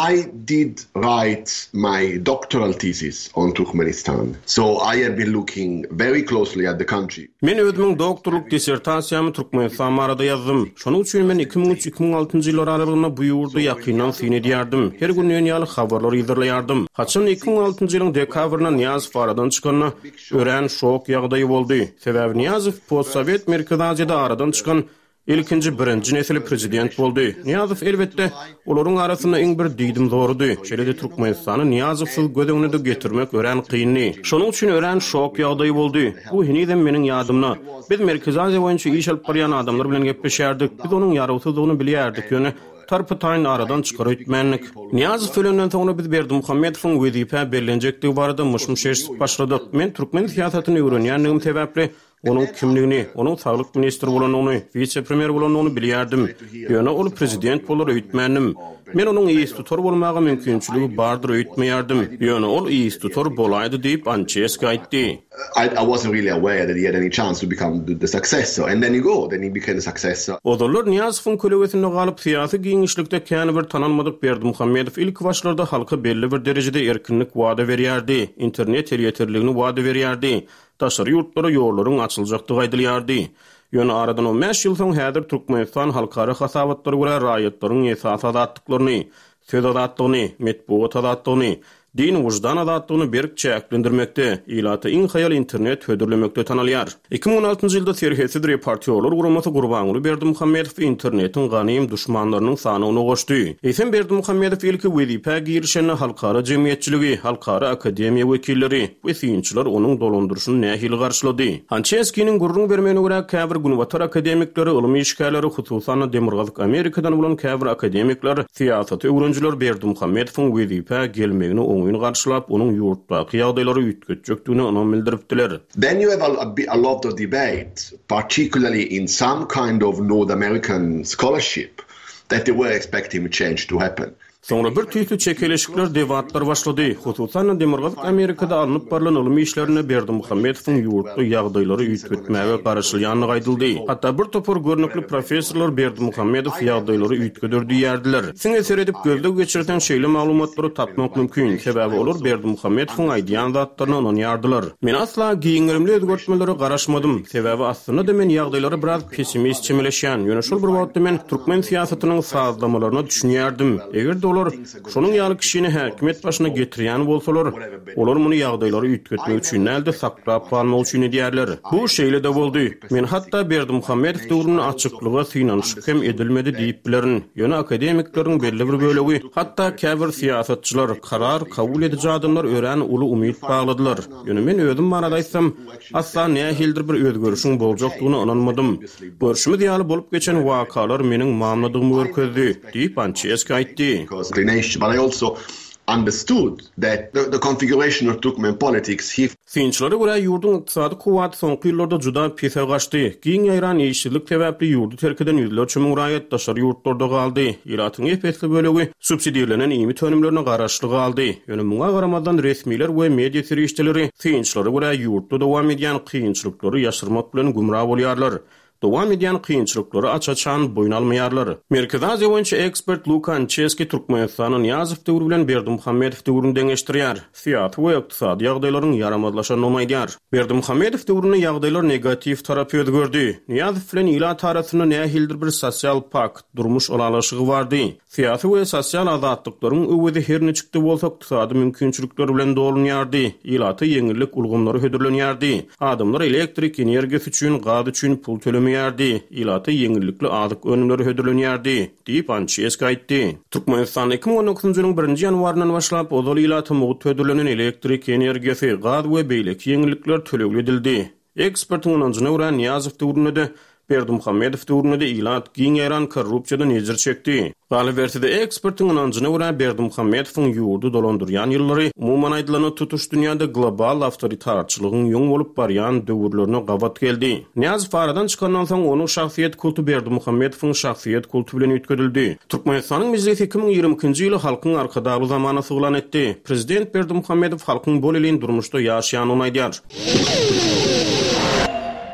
I did write my doctoral thesis on Turkmenistan. So I have been looking very closely at the country. Men özümün doktorluk dissertasiyamı Türkmenistan barada yazdım. Şonuň üçin men 2003-2006 ýyllar aralygynda bu ýurda ýakynan seni diýärdim. Her gün ýaly habarlar ýazarlardım. Haçan 2006 ýylyň dekabrynda Niýazow aradan çykany ören şok ýagdaýy boldy. Sebäbi Niýazow postsovet Merkezi Aziýada aradan çykan birinci nesil prezident boldy. Niýazow elbetde olaryň arasynda iň bir diýdim zorudy. Şeýle Türkmenistany Niýazowsyz göz öňüne getirmek ören kynny. Şonuň üçin ören şok ýagdaýy boldy. Bu hinidem meniň ýadymna. Biz Merkezi Aziýa boýunça iş alyp barýan adamlar bilen gepleşýärdik. Biz onuň ýaragysyzlygyny bilýärdik. Ýöne tarpytaýyn aradan çykaryp etmenlik. Niýazow ölenden soňra biz Berdimuhammedowyň wezipe beriljenjekligi barada myş-myş başladyk. Men türkmen siýasatyny öwrenýändigim sebäpli onun kimligini, onun sağlık ministri bolanyny, vice-premier bolanyny bilýärdim. Ýöne ol prezident bolar öýtmänim. Men onun ýestutor bolmagy mümkinçiligi bardyr öýtmeýärdim. Ýöne ol ýestutor bolaýdy diýip ançesk aýtdy. I wasn't really aware that he had any chance to become the successor, and then he became the successor. Odollar Niýazowyň kölegesinde galyp syýasy giňişlikde käni bir tananmadyk Berdimuhammedow ilk başlarda halka belli bir derejede erkinlik wada berýärdi, internet ýetirligini wada berýärdi. Taşary ýurtlara ýollaryň açyljakdygy aýdylýardy. Ýöne aradan 15 ýyl soň häzir Türkmenistan halkara hasabatlary göre raýatlaryň esas adatlyklaryny, söz adatlygyny, metbuat adatlygyny, din wujdan adatlygyny berk çäklendirmekde, ýylaty iň hayal internet hödürlemekde tanalýar. 2016-njy ýylda serhesi partiýalar gurulmasy gurbanyny Berdimuhammedow internetiň ganym düşmanlarynyň sanyny goşdy. Eýsem Berdimuhammedow ilki wezipe girişini halkara jemgyýetçiligi, halkara akademiýa wekilleri we syýynçylar onuň dolandyrşyny nähili garşylady. Hançeskiniň gurrun bermegine görä käbir günwatar akademikleri, ilmi işgärleri, hususan Demirgazyk Amerikadan bolan käbir akademikler, siýasat öwrenjiler Berdimuhammedowyň wezipe gelmegini oňuny garşylap, onuň ýurtdaky ýagdaýlary ýetgetjekdigini onuň bildiripdiler. Then you have a lot of debate, particularly in some kind of North American scholarship, that they were expecting a change to happen. Sonra bir tüýlü çekeleşikler debatlar başlady. Hususan Demirgazyk Amerikada alınıp barlan ilmi işlerine Berdimuhammedowyň ýurtda ýagdaýlary ýetgetmäge garşylýanyny aýdyldy. Hatda bir topar görnükli professorlar Berdimuhammedow ýagdaýlary ýetgedir diýärdiler. Siň eser edip gözde geçirden şeýle maglumatlary tapmak mümkin. Sebäbi olar Berdimuhammedowyň aýdýan zatlaryny onanýardylar. Men asla giňirimli özgertmelere garaşmadym. Sebäbi aslynda da men ýagdaýlary biraz pessimist çemeleşýän. Ýöne şol bir wagtda men türkmen siýasatynyň saazlamalaryna düşünýärdim. Eger olar şonuň ýaly kişini häkimet başyna getirýän bolsalar, olar muny ýagdaýlary ýetgetmek üçin elde saklap kalmak üçin diýerler. Bu şeýle de boldy. Men hatda Berdimuhammedow döwrüne açyklyga synaşyk hem edilmedi diýip bilerin. Ýöne akademikleriň belli bir bölegi, hatda käbir siýasatçylar karar kabul edici adamlar ören uly umyt bagladylar. Ýöne men özüm barada aýtsam, asla nähildir bir özgörüşiň boljakdygyna inanmadym. Görüşmi diýaly bolup geçen wakalar meniň mamladygymy görkezdi diýip ançesk aýtdy. But I also understood that the configuration of Turkmen politics Syýynçylary görä ýurdun ykdysady kuwaty soňky ýyllarda juda pese gaçdy. Giň ýaýran ýeşillik sebäpli ýurdu terk eden ýüzlerçe müň raýatdaşlar ýurtlarda galdy. Ýylatyň epesli bölegi subsidiýalenen ýymy tönümlerine garaşly galdy. Ýöne muňa garamadan resmiler we media serişçileri syýynçylary görä ýurtda dowam edýän kynçylyklary ýaşyrmak bilen gumra bolýarlar. Dowam edýän kynçylyklary açaçan boyun almaýarlar. Merkezi Aziýa boýunça ekspert Lukan Çeski Türkmenistanyň Niýazow döwrü bilen Berdimuhammedow döwrüni deňeşdirýär. Siýasat we ykdysady ýagdaýlaryň yaramazlaşanyny nomaýdýar. Berdimuhammedow döwrüne ýagdaýlar negativ tarapy ödgördi. Niýazow bilen ýylat arasynda nähildir bir sosial pakt, durmuş olalaşygy bardy. Siýasy we sosial azatlyklaryň öwedi her neçikde bolsa ykdysady mümkinçilikler bilen dolanýardy. Ýylaty ýeňillik ulgamlary hödürlenýärdi. Adamlar elektrik energiýasy üçin, gaz üçin pul tölemeýärdi. Ýylaty ýeňillikli azyk önümleri hödürlenýärdi diýip ançesk aýtdy. Türkmenistan 2019-njy ýylyň 1-nji ýanwaryndan başlap ozal ýylaty mugut hödürlenen elektrik energiýasy, gaz we beýleki ýeňillikler tölew edildi. Ekspertiň onunjyna görä Niýazow döwründe Berdimuhammedow döwründe ýylat giň ýaran korrupsiýadan ejir çekdi. Galy berside ekspertiň onunjyna görä Berdimuhammedowyň ýurdu dolandyrýan ýyllary umumyň aýdylany tutuş dünýäde global awtoritarçylygyň ýoň bolup barýan döwürlerine gabat geldi. Niýazow aradan çykandan soň onuň şahsiýet kultu Berdimuhammedowyň şahsiýet kultu bilen ýetgedildi. Türkmenistanyň mejlisi 2020-nji ýyly halkyň arkadagy zamana suglan etdi. Prezident Berdimuhammedow halkyň bol elin durmuşda ýaşaýanyny aýdýar.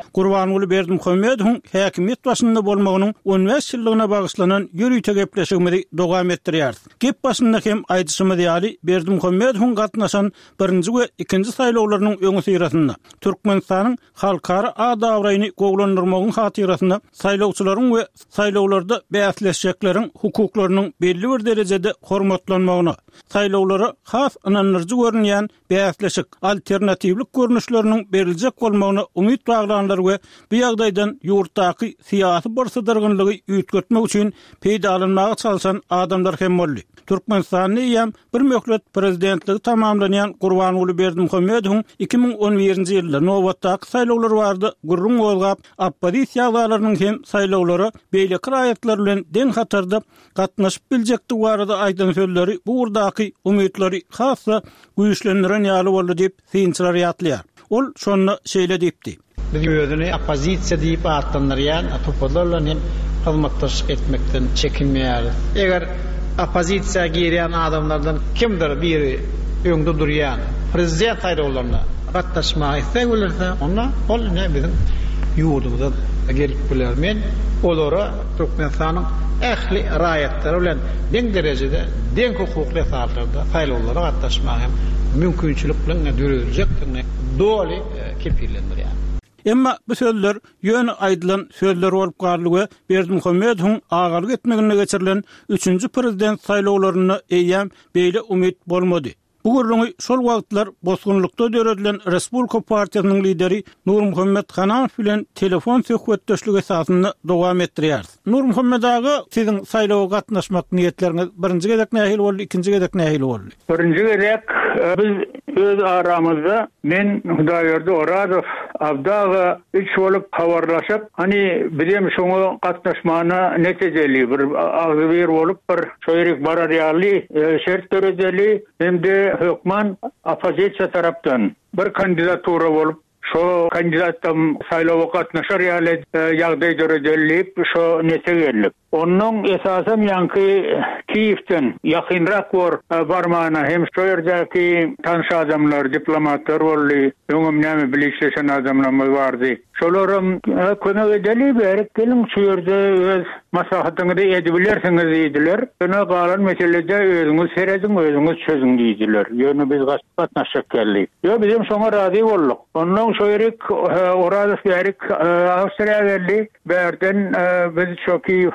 Gurbanuly Berdimuhammedowyň häkimiýet başynda bolmagynyň 15 ýyllygyna bagyşlanan ýürüýte gepleşigini dowam etdirýär. Gep başynda hem aýdyşymy diýýär, Berdimuhammedowyň gatnaşan birinji we ikinji saýlawlarynyň öňü syrasynda Türkmenistanyň halkara adawraýyny gowlandyrmagyň hatyrasynda saýlawçylaryň we saýlawlarda bäsleşjeklerin hukuklarynyň belli bir derejede hormatlanmagyna, saýlawlara has ananyrjy görünýän bäsleşik alternatywlik görnüşleriniň beriljek bolmagyna umyt baglanlar we bu ýagdaýdan ýurtdaky syýasy barsadyrgynlygy üýtgetmek üçin peýdalanmagy çalşan adamlar hem boldy. Türkmenistanyň ýa bir möhlet prezidentligi tamamlanýan Gurbanuly Berdimuhammedowyň 2011-nji ýylda nowatdaky saýlawlar bardy. Gurrun bolgap oppozisiýalarynyň hem saýlawlary beýle kiraýatlar bilen den hatarda gatnaşyp biljekdi barada aýdan sözleri bu urdaky umytlary hassa güýçlendiren ýaly boldy diýip synçylar ýatlýar. Ol şonu şeýle diýipdi. Biz özüni opozisiýa diýip atlanýan toplalarla hem hyzmatdaşlyk etmekden çekinmeýär. Eger opozisiýa girýän adamlardan kimdir biri öňde durýan prezident saýlawlaryna gatnaşmak isteglerse onda ol ne bizim ýurdumyzda gelip biler. Men olara Türkmenistanyň ähli raýatlary bilen deň derejede deň hukukly saatlarda saýlawlara gatnaşmak hem mümkinçilik bilen dörüljekdigine doly kepillendirýär. Emma bu sözler ýöne aýdylan sözler bolup garly we Berdimuhammedowyň agalyk etmegine geçirilen 3-nji prezident saýlawlaryna eýýäm beýle umyt bolmady. Bu gurruňy şol wagtlar bosgunlukda döredilen Respublika Partiýasynyň lideri Nurmuhammed Hanafow bilen telefon söhbetdeşligi esasynda dowam etdirýär. Nurmuhammed aga, siziň saýlawa gatnaşmak niýetleriniz birinji gezek nähil boldy, ikinji gezek nähil boldy? Birinji gezek biz öz aramyzda men Hudaýberdi Orazow Abdaga üç bolup habarlaşyp, hani bizim şoňa gatnaşmana netejeli bir agzybir bolup bir şoýryk barar ýaly şert derejeli hemde hökman opozisiýa tarapdan bir kandidatura bolup şo kandidatym saýlawa gatnaşar ýaly ýagdaý derejeli şo netegellik. Onun esasam yankı Kiev'ten yakınrak barmağına hem şu yerdeki tanış adamlar, diplomatlar oldu. Öngümnemi bileşleşen adamlar vardı. Şolarım konu edeli berip gelin şu yerde öz maslahatını da edebilirsiniz deydiler. Ona kalan meselede özünüz seredin, özünüz çözün deydiler. Yani biz gatnaşak geldik. Yo bizim sonra razı olduk. Ondan sonra orada berik Avustralya geldi. Berden biz çok iyi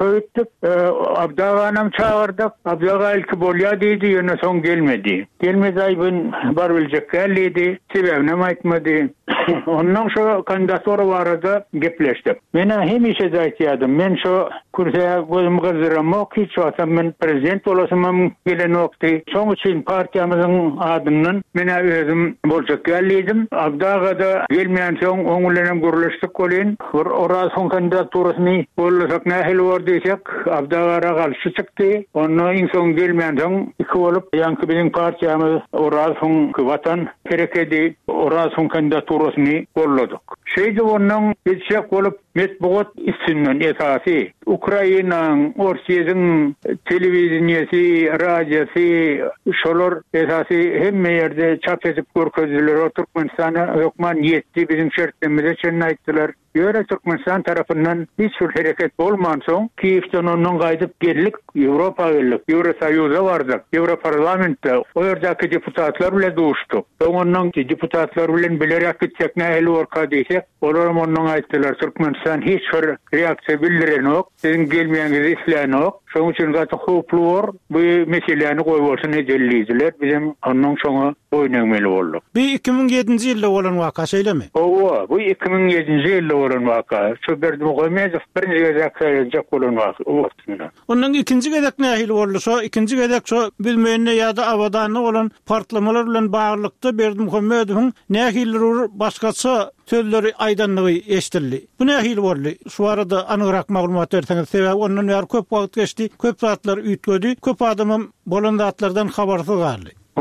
Abdağanam çağırdık. Abdağa ilki bolya deydi, yine son gelmedi. Gelmedi aybın bar bilecek gelliydi. Sebebine aitmedi. Ondan şu kandidatura vardı, gepleştik. Mena hem işe zaytiyadım. Men şu kursaya gözüm kızdıram yok. Hiç olsam ben prezident olasımam gelen yoktu. Son için partiyamızın adından mena özüm bolacak gelliydim. Abdağa da gelmeyen son onlarla görüştük olayın. Orası son kandidaturasını bolasak nahil var desek. Abdağara karşı çıktı. Onun son gelmeyen son iki olup yankı bizim partiyamız orası vatan gerekedi. Orası kandidaturasını bolladık. Şeyde onun geçecek olup metbuat isimden esası. Ukrayna'nın Orsiye'nin televizyonisi, radyosu, şolar esası hem yerde çap edip görkezdiler. O Türkmenistan'a hükman yetti. Bizim şertlerimize çenayettiler. Yöre Türkmenistan tarafından hiçbir hareket olmadan son Kiev'ten onun kaydıp geldik, Avrupa geldik, Eurosoyuz'a vardık, Europarlamentte o yerdeki deputatlar bile doğuştu. Onun deputatlar bile bilerek gidecek ne eli orka deysek, olarım onun ayettiler Türkmenistan hiçbir reaksiya bildiren yok, sizin gelmeyeniz isleyen yok. Şoň üçin gaty hopluwar bu meseleni goýbolsun edellidiler. Bizim onun şoňa oýnamely boldy. Bu 2007-nji ýylda bolan waka şeýlemi? Owa, bu 2007-nji ýylda bolan waka. Şu Berdimuhammedow birinji gezek bolan waka. Onun ikinji gezek nähil boldy? Şo ikinji gezek şo bilmeýänne ýa-da abadany bolan partlamalar bilen baglykda Berdimuhammedowyň nähilleri başgaça sözleri aýdanlygy eşitildi. Bu nähil boldy? Şu arada anyrak maglumat berseňiz, sebäbi ondan ýar köp wagt geçdi. Köp saatlar ütgödi, köp adamım bolan zatlardan habarsyz galdy. O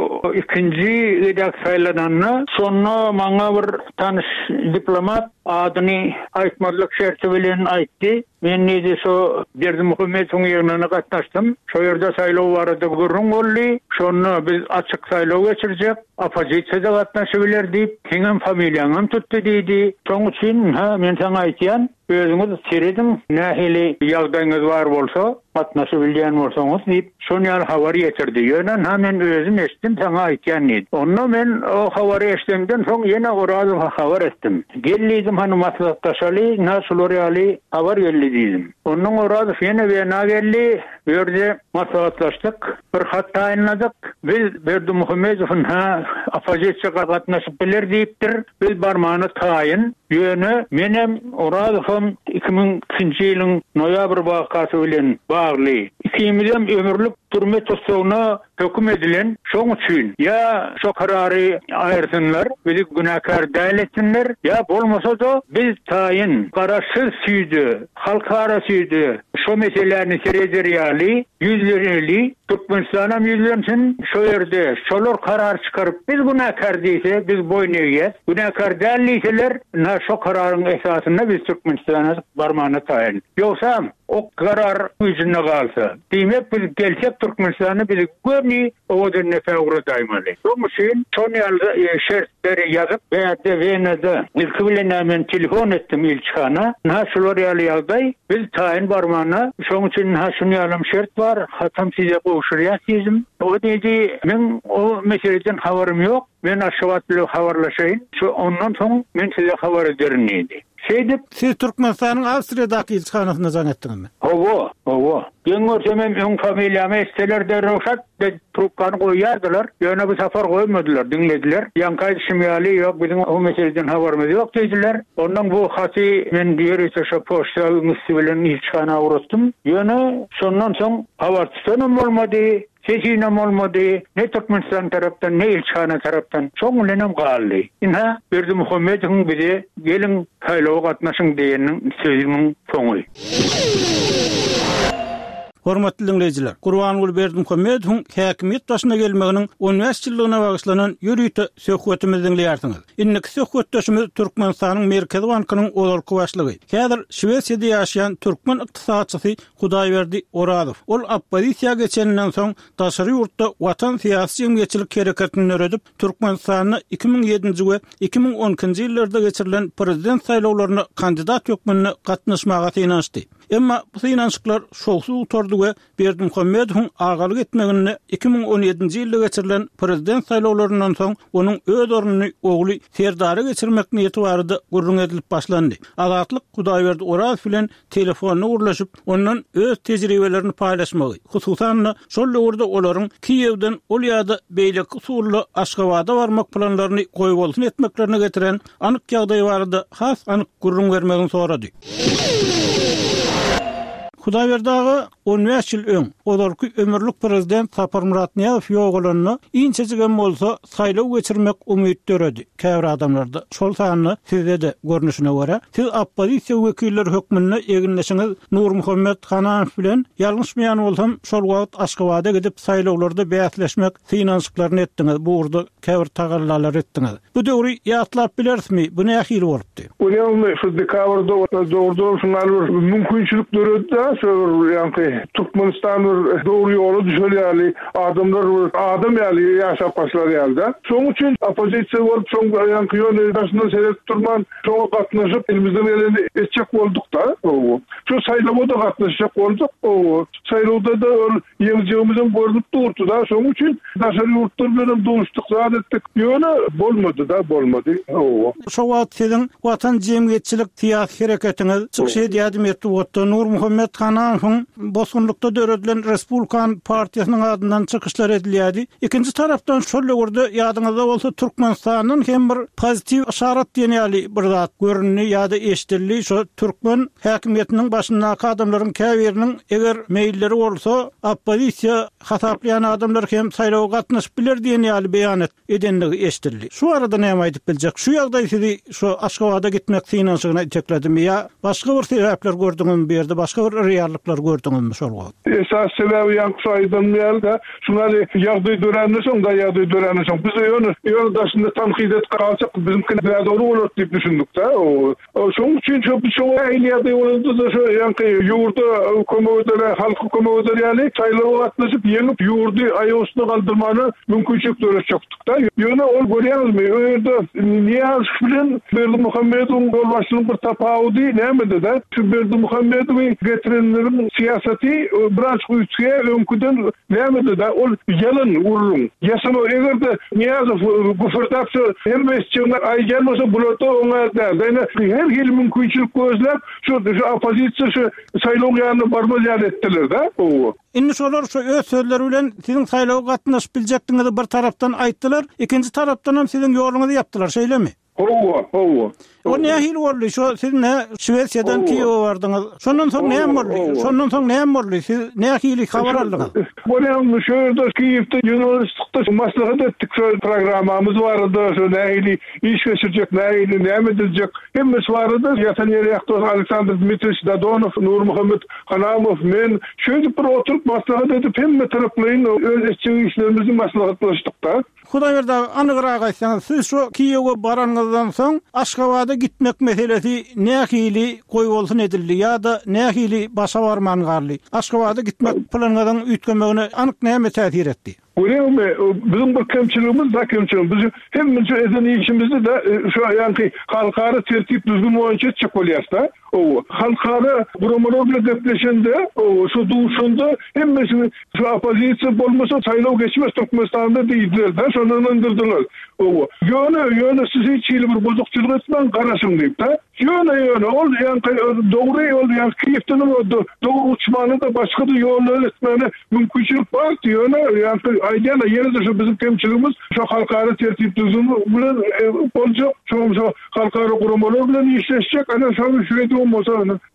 ikinci gidak saylananna sonra maňa bir tanış diplomat adyny aýtmadlyk şerti bilen aýtdy. Men nede şo Berdimuhammedowyň ýerine gatnaşdym. Şo ýerde saýlaw barada gurrun boldy. Şonu biz açyk saýlaw geçirjek. Opozisiýada gatnaşyp biler diýip, "Seňem familiýaňam tutdy" diýdi. Şoň üçin men saňa aýtýan, özüňiz seredim, nähili ýagdaýyňyz bar bolsa, gatnaşyp bilýän bolsaňyz diýip, şonu ýaly habar ýetirdi. Ýönen men özüm eşitdim, saňa aýtýan idi. Onda men o habary eşitdimden soň ýene oradan habar etdim. Gellidim hany maslahatdaşaly, näşular ýaly habar geldi diýdim. Onuň orada ýene bena geldi, berde maslahatlaşdyk, bir hat taýinladyk. Biz Berdimuhammedowyň opozisiýaga gatnaşyp biler diýipdir. Biz barmany taýin. Ýöne menem oradym 2002-nji ýylyň noýabr wakasy bilen bagly. Ikimizem ömürlük türme tutsagyna höküm edilen şoň üçin ya şo karary aýyrsynlar, bizi günäkär däl etsinler, ya bolmasa da biz taýin garaşsyz süýdi, halkara süýdi. Şo meselelerini serederýäli, ýüzlerli Türkmenistana ýüzlensin, şo ýerde şolar karar çykaryp biz günäkär diýse, biz boyun eýýäs. Günäkär däl diýseler, şo kararyň esasyna biz Türkmenistana barmany taýin. Ýoksa o karar güýjüne galsa, diýmek biz gelsek Türkmenistany biz görni o denne fäwre daýmaly. Şoň üçin şonu ýaly şertleri ýazyp beýerde Wenede ilki bilen men telefon etdim ilçhana. Şolar ýaly ýagdaý biz taýin barmana. Şoň üçin şonu ýalym şert bar, hatam size goşurýasyzm. O diýdi, men o meseleden habarym ýok. Men aşgabat bilen habarlaşaýyn. Şu ondan soň men size habar ederim diýdi. Siz Türkmenistanyň Awstriýadaky ilçhanasyna jan etdiňizmi? Owo. Ýöňürsemem öň familiýamy isteler de roşat de trupkany goýýardylar. Ýöne bu safar goýmadylar, dinlediler. Ýankaý şymýaly ýok, bizim o meseleden habarymyz ýok diýdiler. Ondan bu haty men diýerse şo poçta bilen ilçhana uratdym. Ýöne şondan soň habar tutanyp bolmady. Sesinem olmadı, ne Türkmenistan taraftan, ne ilçhana taraftan. Çoğun lenem galdi. İnha, Berdimuhammedowyň bize gelin saýlawa gatnaşyň diýeniň sözüniň soňy. Hormatly dinleyijiler, Gurbanuly Berdimuhammedowyň häkimiýet başyna gelmeginiň 15 ýyllygyna bagyşlanan ýürüýte söhbetimizi dinleýärsiňiz. Inniki söhbetdeşimiz Türkmenistanyň Merkezi Bankynyň olarky başlygy. Häzir Şwesiýada ýaşaýan türkmen ykdysadçysy Hudaýberdi Oradow. Ol opozisiýa geçenden soň daşary ýurtda watan syýasy jemgyýetçilik hereketini öredip, Türkmenistanyny 2007-nji we 2012-nji ýyllarda geçirilen prezident saýlawlaryna kandidat hökmünde gatnaşmaga synanşdy. Emma bu synanşyklar şoğsuz utardy we Berdimuhammedowyň agalyk etmegini 2017-nji ýylda geçirilen prezident saýlawlaryndan soň onuň öz ornuny ogly Serdary geçirmek niýeti barada gurrun edilip başlandy. Azatlyk Hudaýberdi Oradow bilen telefonna urlaşyp ondan öz tejribelerini paýlaşmagy, hususan şol ýurda olaryň Kiýewden ol ýa-da beýleki usully Aşgabatda barmak planlaryny goýup bolsun etmeklerine getiren anyk ýagdaý barada has anyk gurrun bermegini sorady. Hudaýberdagy 15 ýyl öň olarky ömürlük prezident Sapar Murat Niýazow ýoğulanyny inçejigen bolsa saýlaw geçirmek umyt döredi. Käbir adamlarda şol sanyny sizde de görnüşine görä siz oppozisiýa wekilleri hökmünde eginleşiňiz Nurmuhammed Hanaňyw bilen ýalňyşmaýan bolsam şol wagt Aşgabatda gidip saýlawlarda beýatleşmek synanşyklaryny etdiňiz. Bu urda käbir tagallalar etdiňiz. Bu döwri ýatlap bilersmi? Bu nähili bolupdy? Ulan şu dekabrda doğru şunlar mümkinçilik döredi. Yani Türkmenistan doğru yolu düşürüyor. Adam yaşap başlar yerde. Son için opozisiya olup son yönü başında seyret durman son katlaşıp elimizden elini edecek olduk da. Şu sayılamada katlaşacak olduk. Sayılamada da yılcığımızın görünüp durdu da. Son için daşarı yurtlar benim doğuştuk zaten yönü bolmadı. Şu vaat sizin vatan cemiyetçilik siyasi hareketiniz çıkşı diyadım etti. Nurmuhammed Hanaňyň bosunlukda döredilen Respublikan Partiýasynyň adyndan çykyşlar edilýärdi. Ikinji tarapdan şol ýurda ýadyňyzda bolsa Türkmenistanyň hem bir pozitiv işaret diýenýäli bir zat görünýär ýa-da eşdildi. Şo türkmen häkimiýetiniň başyndaky adamlaryň käbiriniň eger meýilleri bolsa oppozisiýa hasaplayan adamlar hem saýlawa gatnaşyp biler diýenýäli beýan edenligi eşdildi. Şu arada näme aýdyp biljek? Şu ýagdaý sizi şo Aşgabatda gitmek synanşygyna itekledi ýa başga bir sebäpler gördüňiz bu ýerde başga bir realliklar gördüňizmi şol? Esas sebebi yankı aydınmayalı da şunları ýagdaý dörenleşiň da ýagdaý dörenleşiň. Biz ýöne daşynda tanqid et galsak bizimki daha doğru bolar diýip düşündük da. Şoň üçin şu ýagdaý boldy da şu yankı ýurda komodalar, halky komodalar ýaly saýlawa gatnaşyp ýeňip ýurdy aýagyna galdyrmany mümkinçilik döretjekdik da. Ýöne ol görýäňizmi? Öýerde Niyaz bilen Berdimuhammedowyň bolmaşynyň bir tapawudy näme de? Berdimuhammedowy getirenleriň siýasaty biraz güýçe öňküden näme de? Ol ýalyn urulun. Ýasama egerde Niyazow gufurdapsa hem mesçiler aýjalmasa buloto oňarda. Her hil mümkinçilik gözläp şu opozisiýa şu saýlaw ýanyna barmaz ýa etdiler da. Inni şolar şu öz sözleri bilen siziň saýlawa gatnaşyp biljakdyňyzy bir tarapdan aýtdylar, ikinji tarapdan hem siziň ýoluňyzy ýapdylar, şeýlemi? O nähil boldy? Şo siz Şweýsiýadan Kiýewe bardyňyz. Şondan soň näme boldy? Şondan soň näme boldy? Siz nähili habar aldyňyz? Bolýan şu Kiýewde ýurnalistlikde maslahat etdik. Şu programmamyz bardy. Şu nähili iş geçirjek, nähili näme edecek. Hemmesi bardy. Ýatan ýerler Aleksandr Dmitrievich Dadonow, Nur Muhammed Hanamow, men şöyle bir oturup maslahat edip hemme taraplaryň öz işlerimizi maslahatlaşdyk da. Hudaý berdi, anygyraýk aýtsaňyz, siz şu Kiýewe baranyňyzdan soň Aşgabatda gitmek meselesi nähili goý bolsun edildi ýa-da nähili başa barman garly. Aşgabatda gitmek planyňyzdan üýtgemegine anyk näme täsir etdi? Bizim bir kemçiligimiz da kemçiligimiz. Bizim hemmemiz edeni işimizde de şu yankı halkara tertip düzgün boyunca çekoliyasta. Halkara buromorovla depleşende şu duşunda hemmesini şu opozisiya bolmasa saýlaw geçmez Türkmenistanda diýdiler da şondan indirdiler. Ýöne siz hiç bir bozukçylyk etmän garaşyň diýip da. Ýöne ol yankı dogry ol yankı Kiýewden dogry uçmany da başga da ýollar etmeni mümkinçilik bar ýöne yankı aýdýana ýene-de şu bizim kemçiligimiz şu halkara tertip düzgün bilen boljak, şu halkara guramalar bilen işleşjek, ana şu şeýle bolmasa.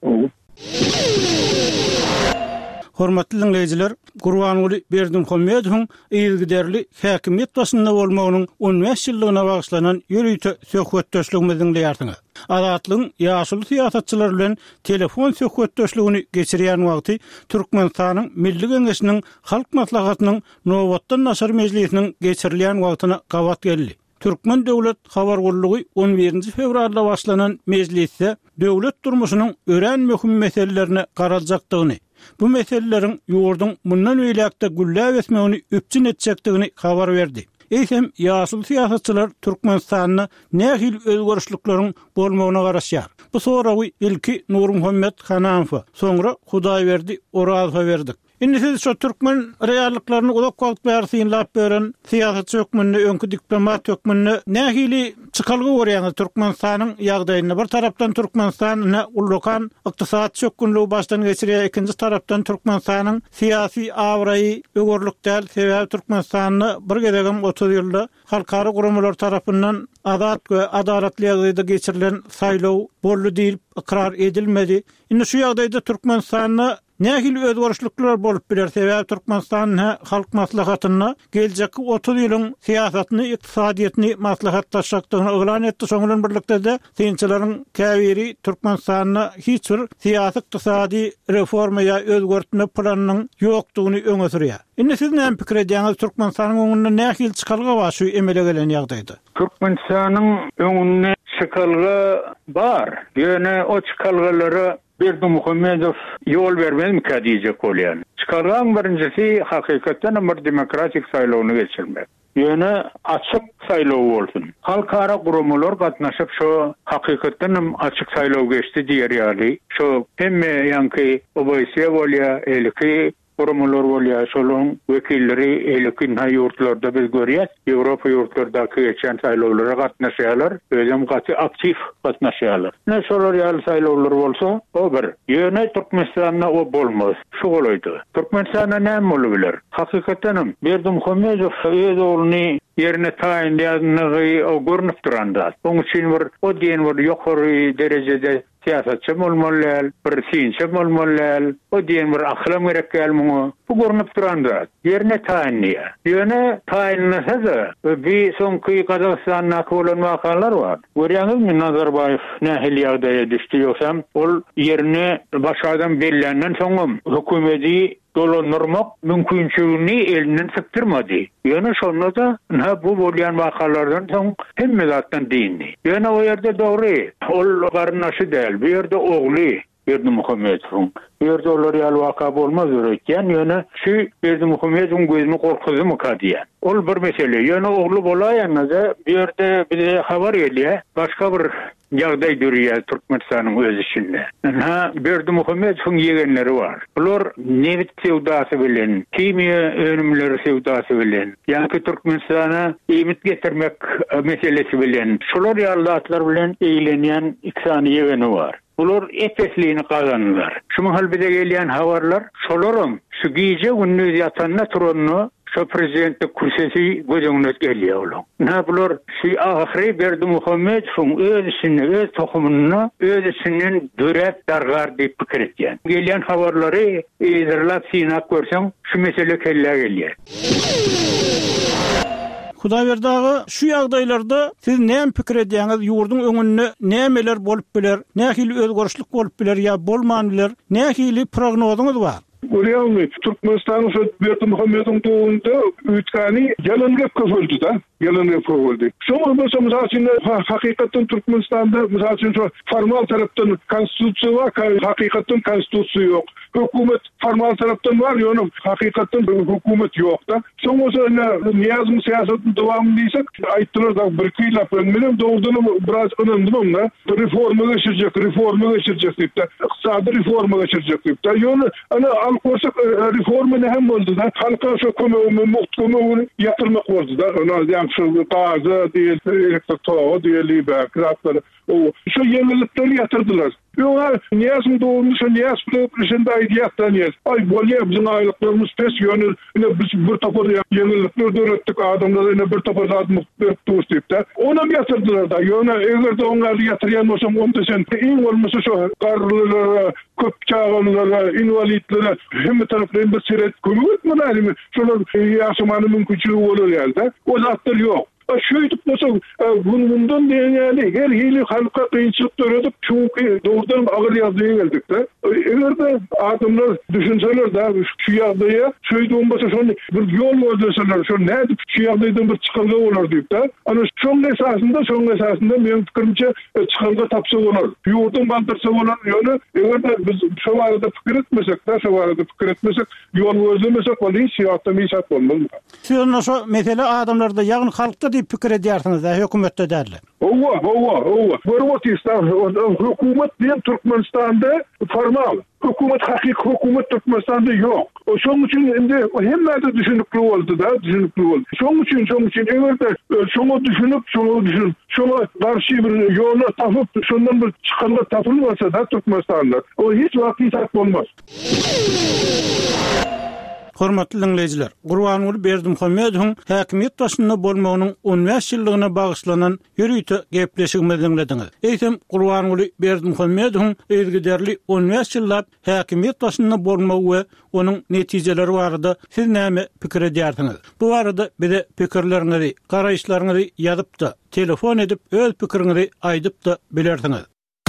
Hormatly dinleýijiler, Gurbanuly Berdimuhammedowyň ýylgyderli häkimiýet başynda bolmagynyň 15 ýyllygyna bagyşlanan ýürüýte söhbetdeşligimiziň ýartyňy. Azatlygyň ýaşuly siýasatçylar bilen telefon söhbetdeşligini geçirýän wagty Türkmenistanyň Milli Geňeşiniň Halk Maslahatynyň Nowatdan Naşar Mejlisiniň geçirilýän wagtyna gawat geldi. Türkmen Döwlet Habar Gollugy 11 fevralda başlanan mejlisde döwlet durmuşynyň ören möhüm meselelerine garaljakdygyny, bu meselelerin ýurduň mundan öýläkde gülläp etmegini öpçün etjekdigini habar berdi. Eýsem ýaşuly siýasatçylar Türkmenistanyň nähil özgörüşlikleriň bolmagyna garaşýar. Bu soragy ilki Nur Muhammed Hanamow, soňra Hudaýberdi Orazow berdik. Indi siz şu Türkmen reallyklaryny ulak wagt berýän beren siýasatçy hökmünde öňkü diplomat hökmünde nähili çykalgy görýäňiz Türkmenistanyň ýagdaýyna. Bir tarapdan Türkmenistanyň ulukan ykdysat çökünligi başdan geçirýär, ikinji tarapdan Türkmenistanyň siýasy awraýy ögörlükdäl sebäbi Türkmenistanyny bir gezegem 30 ýylda halkara guramalar tarapyndan azat we adaletli ýagdaýda geçirilen saýlaw boldy diýip ikrar edilmedi. Indi şu ýagdaýda Türkmenistanyň nähil özgörüşlikler bolup biler sebäbi Türkmenistanyň halk maslahatyna geljeki 30 ýylyň siýasatyny, ykdysadyýetini maslahatlaşykdygyny oglan etdi. Şoňlan birlikde de synçylaryň käbiri Türkmenistanyň hiç bir siýasy ykdysady reformaya özgörtme planynyň ýokdugyny öňe sürýär. Indi siz näme pikir edýäňiz Türkmenistanyň öňünde nähil çykalga bar şu emele gelen ýagdaýda? Türkmenistanyň öňünde çykalga bar. Ýöne o çykalgalary Berdimuhammedow ýol bermezmi diýjek bolýan. Çykargan birincisi hakykatdan bir demokratik saýlawny geçirmek. Ýöne açyk saýlaw bolsun. Halkara guramalar gatnaşyp şu hakykatdan açyk saýlaw geçdi diýerýärli. Şu hemme ýanky opozisiýa bolýa, elki guramalar bolýa, şolaryň wekilleri elkin ýurtlarda biz görýäs. Ýewropa ýurtlardaky geçen saýlawlara gatnaşýarlar, özüm aktiv gatnaşýarlar. Ne şolar ýaly saýlawlar bolsa, o bir. Ýöne Türkmenistanda o bolmaz. Şu goýdy. Türkmenistanda näme bolup biler? Hakykatdan Berdimuhammedow öz ogluny yerine tayinlýanlygy o görnüp duranda. Onuň üçin bir o diýen bir ýokary derejede siyasatçı bolmaly, bir sinçe bolmaly, o diýen bir ahlak gerek gelmeli. Bu görnüp duranda yerine tayinlýär. Ýöne tayinlasa bir soňky Kazakstanyň bolan wakalar bar. Görýäňizmi Nazarbayew nähil ýagdaýa düşdi ýoksam, ol yerine başardan berilenden soňam hökümeti dolanırmak mümkünçülüğünü elinden sıktırmadı. Yani sonra da bu bolyan vakalardan son hem zattan dinli. Yani o yerde doğru. Ol karnaşı değil. Bir yerde oğlu. Berdi Muhammedov'un. Bir yerde olar yal vaka olmaz öğretken. Yani şu Berdi Muhammedov'un gözünü korkuzu mu kadiyen. Ol bir mesele. Yani oğlu bolayanla da bir yerde bir de haber geliyor. Başka bir ýagdaý dürýär Türkmenistanyň öz içinde. Berdi Muhammedow'un ýegenleri var. Bular neft sewdasy bilen, kimya önümleri sewdasy bilen, ýa-da Türkmenistana ýemit getirmek meselesi bilen, şolar ýarlatlar bilen eýlenýän iksany ýegeni var. Bular epesliğini kazanırlar. Şu mahalbede gelýän habarlar, şolaryň şu giýje gündüz ýatanna turanny şu prezidentlik kürsüsi gözüňe gelýär olar. Bular şu ahiri Berdi Muhammedow'un öz işini, öz tohumunu, öz işinin dürep dargar diýip pikir etýän. Gelýän habarlary eýdirlap synak görseň şu mesele kelle gelýär. Hudaýberdagy şu ýagdaýlarda siz näme pikir edýäňiz? Ýurdun öňünde nämeler bolup biler? Nähili özgörüşlik bolup biler ýa bolmandylar? Nähili prognozuňyz bar? Görýärmi? Türkmenistanyň Berdi Muhammedow'un doğumunda ütkani yalan gep köpüldü da. Yalan gep köpüldü. Şoňa mesela hakykatdan Türkmenistanda mesela formal tarapdan konstitusiýa var, hakykatdan konstitusiýa ýok. Hökümet formal tarapdan var, ýöne hakykatdan hökümet ýok da. Şoňa niyazmy siýasatyny dowam diýsek, aýtdylar da bir kylap bilen dowdan biraz önümdüm da. Reforma geçirecek diýip de, ykdysady reforma geçirecek diýip de. Ýöne ana alkoşak reforma näme boldy da? Halka şu kömegini ýatyrmak boldy da. Ona ýa-da şu gaza diýil, elektrik diýil, bakratlar. O şu ýeňilikleri ýatyrdylar. Ýöne niyazmy doğumda şu niyaz presidenti aýdýar niyaz. Ay bolýar bizim aýlyklarymız pes ýöne biz bir topar ýeňilikler döretdik adamlar ine bir topar adamlar diýip de. Ona ýatyrdylar da. Ýöne egerde onları ýatyrýan bolsam onda sen iň bolmasa şu garlylara, köp çağanlara, invalidlere hem taraflarında bir siret kömürtmeli. Şolar ýaşamany mümkinçiligi bolar ýa-da. O zatlar ýok. Şöýdip bolsa bundan diýeni her hili halka kynçylyk töredip çünki doğrudan agyr ýazdygy geldik de. Egerde adamlar düşünseler da şu ýagdaýa şöýdüm bolsa şonu bir ýol gözleseler, şu näde şu ýagdaýdan bir çykylga bolar diýip de. Ana şoň esasında men pikirimçe çykylga tapsa bolar. Ýurdun bandyrsa bolar. Ýöne egerde biz şu barada pikir etmesek, ýol gözlemesek bolar, siýasatda meýsat bolmaz. Şonu şu mesele adamlarda ýagny halkda pikir edýärsiňiz da hökümetde däli. Owa. Görüp istan hökümet diýen Türkmenistanda formal. Hökümet hakyky hökümet Türkmenistanda ýok. Şoň üçin indi hemmede düşünükli boldy da, Şoň üçin egerde şoňa düşünüp, şoňa garşy bir ýola tapyp, şondan bir çykylga tapylmasa da Türkmenistanda o hiç wagt bolmaz. Hormatly dinleyijiler, Gurbanuly Berdi Muhammedow'un häkimiýet başynda bolmagynyň 15 ýyllygyna bagyşlanan ýürüýte gepleşigini dinlediňiz. Eýsem Gurbanuly Berdi Muhammedow'un özgüderli 15 ýyllap häkimiýet başynda bolmagy we onuň netijeleri barada siz näme pikir edýärsiňiz? Bu barada bize pikirleriňizi, garaýşlaryňyzy ýazyp da, telefon edip öz pikiriňizi aýdyp da bilersiňiz.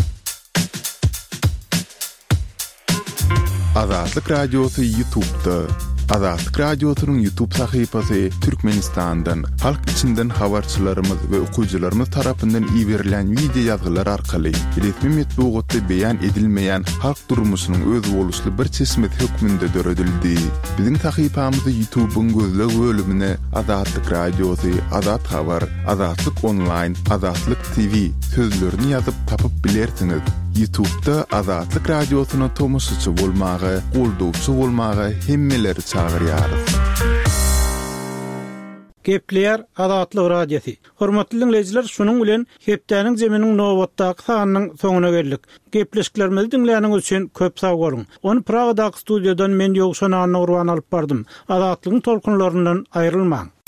Azatlyk Radiosu YouTube'da. Azatlyk Radiosu'nun YouTube sahypasy Türkmenistan'dan, halk içinden habarçylarymyz we okuwçylarymyz tarapyndan iýerilen video ýazgylar arkaly resmi metbuatda beýan edilmeýän halk durmuşynyň öz boluşly bir çeşmet hökmünde döredildi. Biziň sahypamyzy YouTube'un gözleg bölümine Azatlyk Radiosu, Azat Habar, Azatlyk Online, Azatlyk TV sözlerini ýazyp tapyp bilersiňiz. YouTube'da Azatlyk Radiosu'na tomoşaçy bolmagy, goldowçy bolmagy hemmeleri çagyrýar. Gepleýär Azatlyk Radiosu. Hormatly dinleyijiler, şunuň bilen hepdeniň jeminiň nowatdaky sanynyň soňuna geldik. Gepleşiklerimizi dinleýäniňiz üçin köp sag bolun. Onu Pragadaky studiýadan men ýogşan Anna Urban alyp bardym. Azatlygyň tolkunlaryndan aýrylmaň.